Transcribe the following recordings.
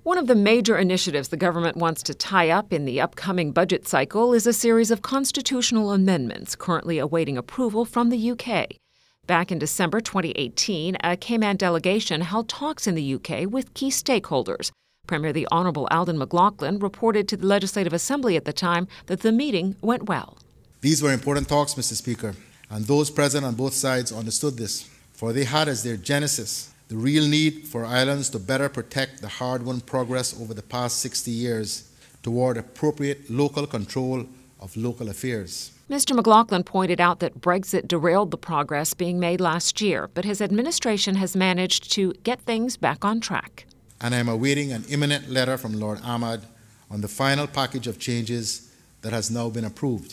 One of the major initiatives the government wants to tie up in the upcoming budget cycle is a series of constitutional amendments currently awaiting approval from the UK. Back in December 2018, a Cayman delegation held talks in the UK with key stakeholders. Premier the Honourable Alden McLaughlin reported to the Legislative Assembly at the time that the meeting went well. These were important talks, Mr. Speaker, and those present on both sides understood this, for they had as their genesis the real need for islands to better protect the hard-won progress over the past 60 years toward appropriate local control of local affairs. Mr. McLaughlin pointed out that Brexit derailed the progress being made last year, but his administration has managed to get things back on track. And I am awaiting an imminent letter from Lord Ahmad on the final package of changes that has now been approved.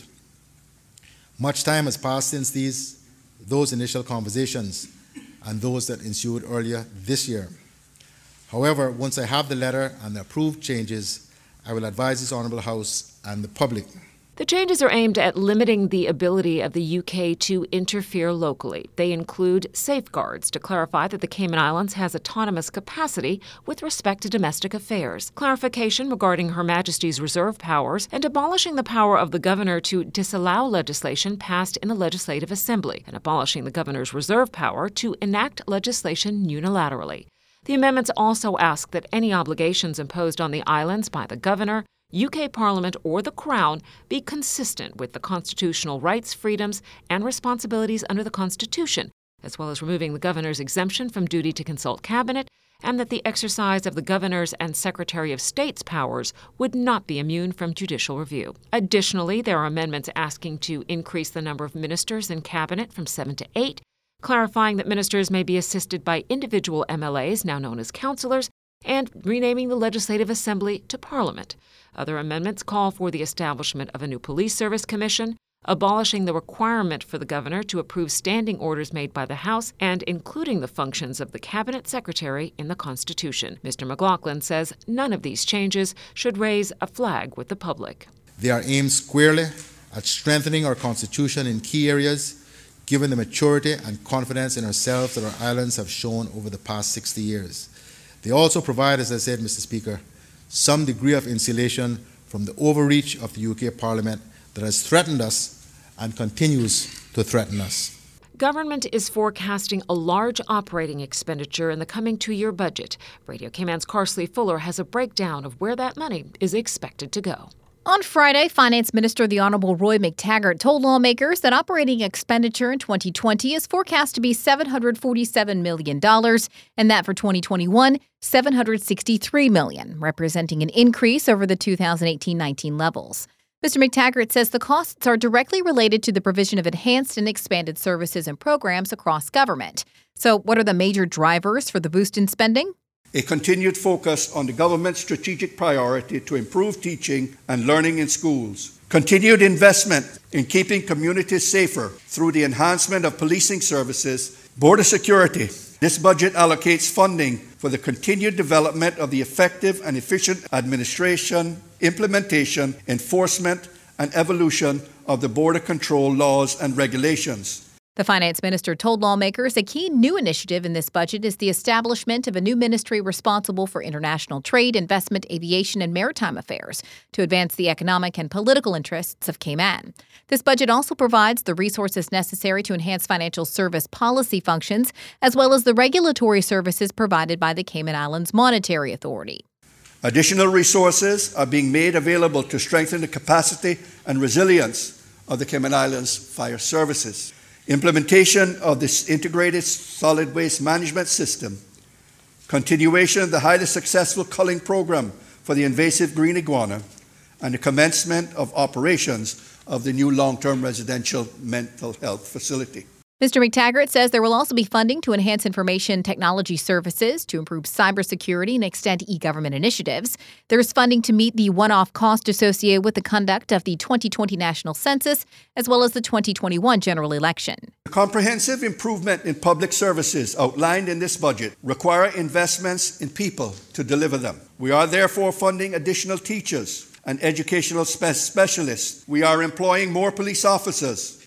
Much time has passed since those initial conversations and those that ensued earlier this year. However, once I have the letter and the approved changes, I will advise this Honourable House and the public. The changes are aimed at limiting the ability of the UK to interfere locally. They include safeguards to clarify that the Cayman Islands has autonomous capacity with respect to domestic affairs, clarification regarding Her Majesty's reserve powers, and abolishing the power of the governor to disallow legislation passed in the Legislative Assembly, and abolishing the governor's reserve power to enact legislation unilaterally. The amendments also ask that any obligations imposed on the islands by the governor, UK Parliament, or the Crown be consistent with the constitutional rights, freedoms, and responsibilities under the Constitution, as well as removing the governor's exemption from duty to consult cabinet, and that the exercise of the governor's and Secretary of State's powers would not be immune from judicial review. Additionally, there are amendments asking to increase the number of ministers in cabinet from 7 to 8, clarifying that ministers may be assisted by individual MLAs, now known as councillors, and renaming the Legislative Assembly to Parliament. Other amendments call for the establishment of a new police service commission, abolishing the requirement for the governor to approve standing orders made by the House, and including the functions of the cabinet secretary in the Constitution. Mr. McLaughlin says none of these changes should raise a flag with the public. They are aimed squarely at strengthening our Constitution in key areas, given the maturity and confidence in ourselves that our islands have shown over the past 60 years. They also provide, as I said, Mr. Speaker, some degree of insulation from the overreach of the UK Parliament that has threatened us and continues to threaten us. Government is forecasting a large operating expenditure in the coming 2-year budget. Radio Cayman's Carsley Fuller has a breakdown of where that money is expected to go. On Friday, Finance Minister the Honourable Roy McTaggart told lawmakers that operating expenditure in 2020 is forecast to be $747 million, and that for 2021, $763 million, representing an increase over the 2018-19 levels. Mr. McTaggart says the costs are directly related to the provision of enhanced and expanded services and programs across government. So what are the major drivers for the boost in spending? A continued focus on the government's strategic priority to improve teaching and learning in schools. Continued investment in keeping communities safer through the enhancement of policing services. Border security. This budget allocates funding for the continued development of the effective and efficient administration, implementation, enforcement, and evolution of the border control laws and regulations. The finance minister told lawmakers a key new initiative in this budget is the establishment of a new ministry responsible for international trade, investment, aviation, and maritime affairs to advance the economic and political interests of Cayman. This budget also provides the resources necessary to enhance financial service policy functions, as well as the regulatory services provided by the Cayman Islands Monetary Authority. Additional resources are being made available to strengthen the capacity and resilience of the Cayman Islands Fire Services. Implementation of this integrated solid waste management system, continuation of the highly successful culling program for the invasive green iguana, and the commencement of operations of the new long-term residential mental health facility. Mr. McTaggart says there will also be funding to enhance information technology services, to improve cybersecurity and extend e-government initiatives. There's funding to meet the one-off cost associated with the conduct of the 2020 national census, as well as the 2021 general election. The comprehensive improvement in public services outlined in this budget require investments in people to deliver them. We are therefore funding additional teachers and educational specialists. We are employing more police officers,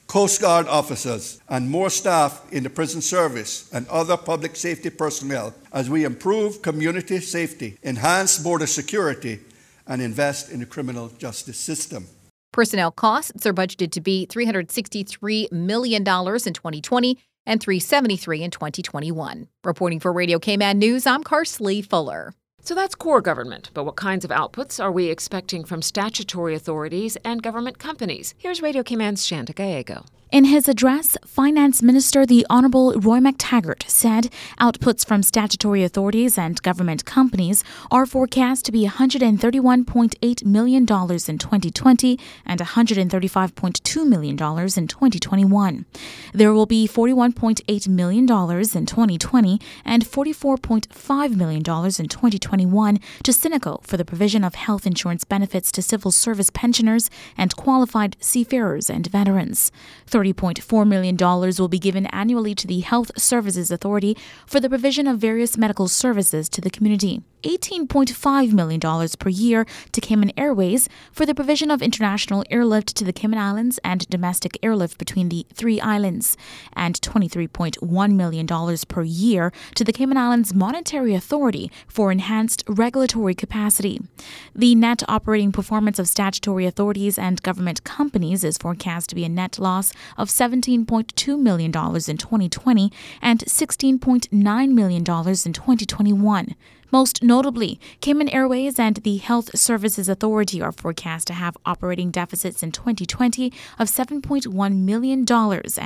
Coast Guard officers, and more staff in the prison service and other public safety personnel as we improve community safety, enhance border security, and invest in the criminal justice system. Personnel costs are budgeted to be $363 million in 2020 and $373 million in 2021. Reporting for Radio Cayman News, I'm Carsley Fuller. So that's core government, but what kinds of outputs are we expecting from statutory authorities and government companies? Here's Radio Cayman's Shanda Gallego. In his address, Finance Minister the Honourable Roy McTaggart said outputs from statutory authorities and government companies are forecast to be $131.8 million in 2020 and $135.2 million in 2021. There will be $41.8 million in 2020 and $44.5 million in 2021 to Cineco for the provision of health insurance benefits to civil service pensioners and qualified seafarers and veterans. $30.4 million will be given annually to the Health Services Authority for the provision of various medical services to the community. $18.5 million per year to Cayman Airways for the provision of international airlift to the Cayman Islands and domestic airlift between the three islands, and $23.1 million per year to the Cayman Islands Monetary Authority for enhanced regulatory capacity. The net operating performance of statutory authorities and government companies is forecast to be a net loss of $17.2 million in 2020 and $16.9 million in 2021. Most notably, Cayman Airways and the Health Services Authority are forecast to have operating deficits in 2020 of $7.1 million and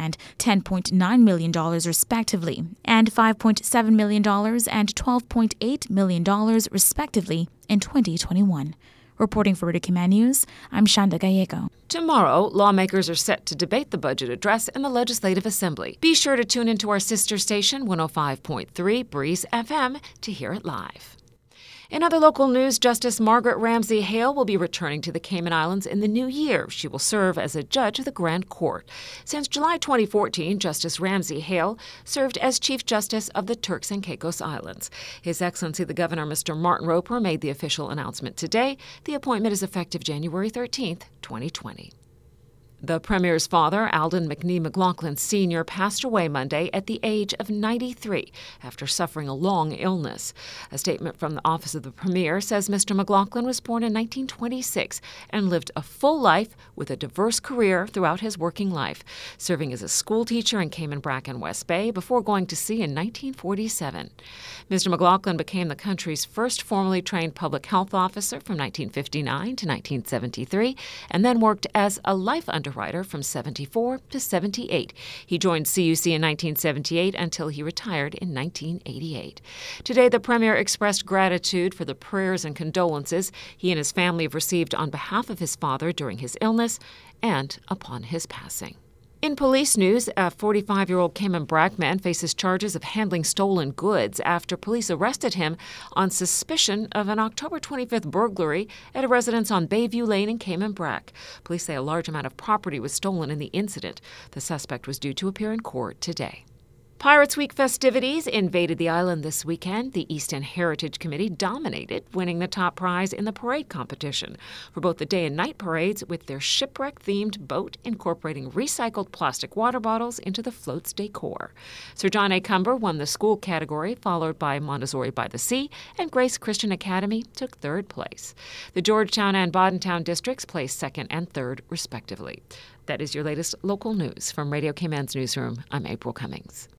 $10.9 million respectively, and $5.7 million and $12.8 million respectively in 2021. Reporting for Radio Cayman News, I'm Shanda Gallego. Tomorrow, lawmakers are set to debate the budget address in the Legislative Assembly. Be sure to tune into our sister station, 105.3 Breeze FM, to hear it live. In other local news, Justice Margaret Ramsey Hale will be returning to the Cayman Islands in the new year. She will serve as a judge of the Grand Court. Since July 2014, Justice Ramsey Hale served as Chief Justice of the Turks and Caicos Islands. His Excellency the Governor, Mr. Martin Roper, made the official announcement today. The appointment is effective January 13th, 2020. The Premier's father, Alden McNee McLaughlin Sr., passed away Monday at the age of 93 after suffering a long illness. A statement from the Office of the Premier says Mr. McLaughlin was born in 1926 and lived a full life with a diverse career throughout his working life, serving as a school teacher in Cayman Brac and West Bay before going to sea in 1947. Mr. McLaughlin became the country's first formally trained public health officer from 1959 to 1973 and then worked as a life underwriter from 74 to 78. He joined CUC in 1978 until he retired in 1988. Today, the Premier expressed gratitude for the prayers and condolences he and his family have received on behalf of his father during his illness and upon his passing. In police news, a 45-year-old Cayman Brac man faces charges of handling stolen goods after police arrested him on suspicion of an October 25th burglary at a residence on Bayview Lane in Cayman Brac. Police say a large amount of property was stolen in the incident. The suspect was due to appear in court today. Pirates Week festivities invaded the island this weekend. The East End Heritage Committee dominated, winning the top prize in the parade competition for both the day and night parades with their shipwreck-themed boat incorporating recycled plastic water bottles into the float's decor. Sir John A. Cumber won the school category, followed by Montessori by the Sea, and Grace Christian Academy took third place. The Georgetown and Bodentown districts placed second and third, respectively. That is your latest local news. From Radio Cayman's newsroom, I'm April Cummings.